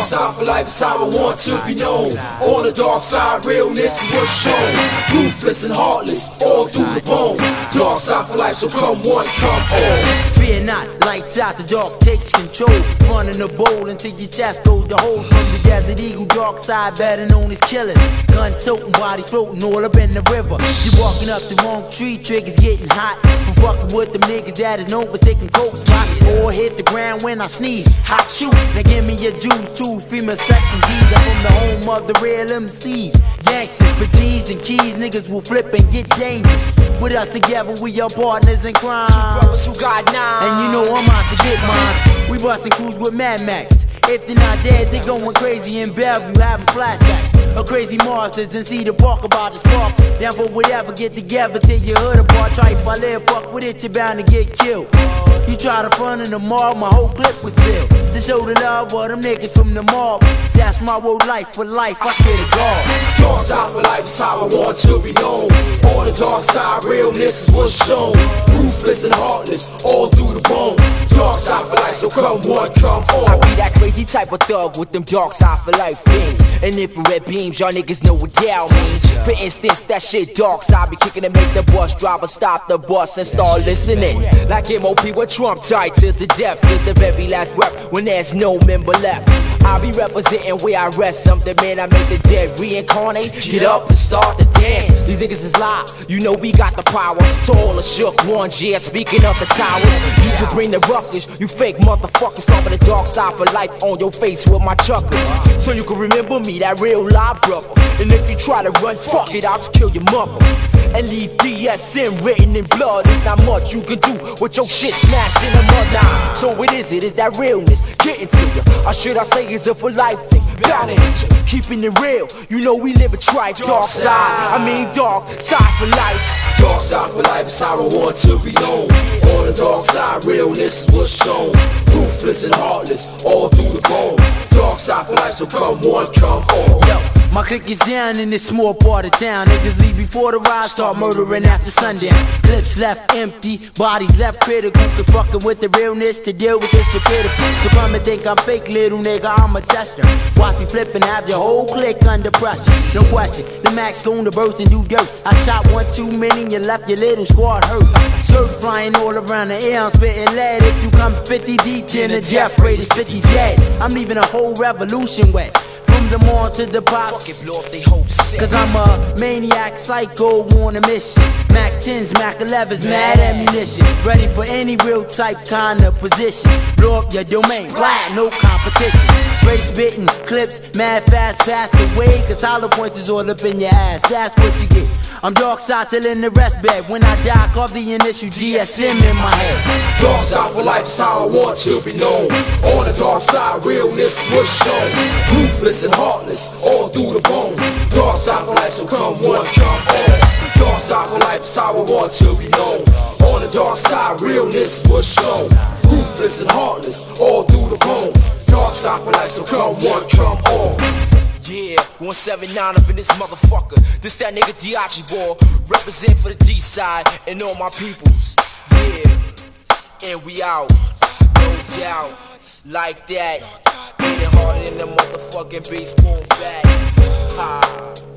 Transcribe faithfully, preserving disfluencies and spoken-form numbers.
Dark side for life is how I want to be known. On the dark side, realness is what's shown. Ruthless and heartless, all through the bone. Dark side for life, so come one, come all. Fear not, lights out, the dark takes control. Fun in the bowl until your chest goes the hole. From the Desert Eagle, dark side, better known as killers. Guns soaking, bodies floating all up in the river. You walking up the wrong tree, triggers getting hot. From fucking with them niggas that is known for taking coke spots. Or hit the ground when I sneeze, hot shoot. Now give me your juice, two female section G's. I'm from the home of the real M Cs. Yanks for G's and keys, niggas will flip and get dangerous. With us together, we are partners in crime. Two brothers who got nine. And you know I'm out to get mine. We bustin' crews with Mad Max. If they're not dead, they going crazy in Bellevue, having flashbacks. A crazy monsters and see the park about the spark. Down for whatever, get together till your hood apart. Try if I live, fuck with it, you're bound to get killed. You try to front in the mob, my whole clip was filled. To show the love of them niggas from the mob. That's my whole life for life, I swear to God. Dark side for life is how I want to be known. On the dark side, realness is what's shown. Ruthless and heartless, all through the bone. Dark side for life, so come one, come all. I be that crazy type of thug with them dark side for life things. And infrared beams, y'all niggas know what down means. For instance, that shit dark side be kicking to make the bus driver stop the bus and start listening. Like M O P with Trump tight to the death, to the very last breath when there's no member left. I be representing where I rest. I'm the man I make the dead reincarnate. Get up and start the dance. These niggas is live, you know we got the power. To all the shook ones, yeah, speaking of the towers. You can bring the ruckus, you fake motherfuckers. Stomping the dark side for life on your face with my chuckers. So you can remember me, that real live brother. And if you try to run, fuck it, I'll just kill your mother. And leave D S M written in blood. There's not much you can do with your shit smashed in the mud now. So what is it? Is that realness getting to you? Or should I say it's a for life thing? Bound to hit you, keeping it real. You know we live a tripe. Dark side, I mean dark side for life. Dark side for life is how I want to be known. On the dark side, realness is what's shown. Ruthless and heartless, all through the bone. Dark side for life, so come one, come all. Yo, my clique is down in this small part of town. Niggas leave before the ride, start murdering after sundown. Clips left empty, bodies left critical. Quit fucking with the realness to deal with this shit pitiful. So come and think I'm fake, little nigga, I'm a tester. Watch me flip and have your whole clique under pressure. No question, the max gonna burst and do dirt. I shot one too many, you left your little squad hurt. Shirt flying all around the air, I'm spitting lead. If you come fifty deep, then the death rate is fifty dead. I'm leaving a whole revolution wet. From the mall to the pops. Cause I'm a maniac psycho on a mission. Mac tens, Mac elevens, mad ammunition. Ready for any real type kind of position. Blow up your domain, flat, no competition. Straight spitting clips, mad fast, fast away. Cause hollow points is all up in your ass, that's what you get. I'm dark side till in the rest bed. When I die, call the initial D S M in my head. Dark side for life is how I want to be known. On the dark side, realness was shown. Ruthless and heartless, all through the bones. Dark side for life, so come one, come all. Dark side for life is how I want to be known. On the dark side, realness was shown. Ruthless and heartless, all through the bones. Dark side for life, so come one, come all. Yeah, one seven nine up in this motherfucker. This that nigga Diachi boy. Represent for the D side and all my peoples. Yeah, and we out. No doubt. Like that. Hitting harder than the motherfucking baseball bat. Ha.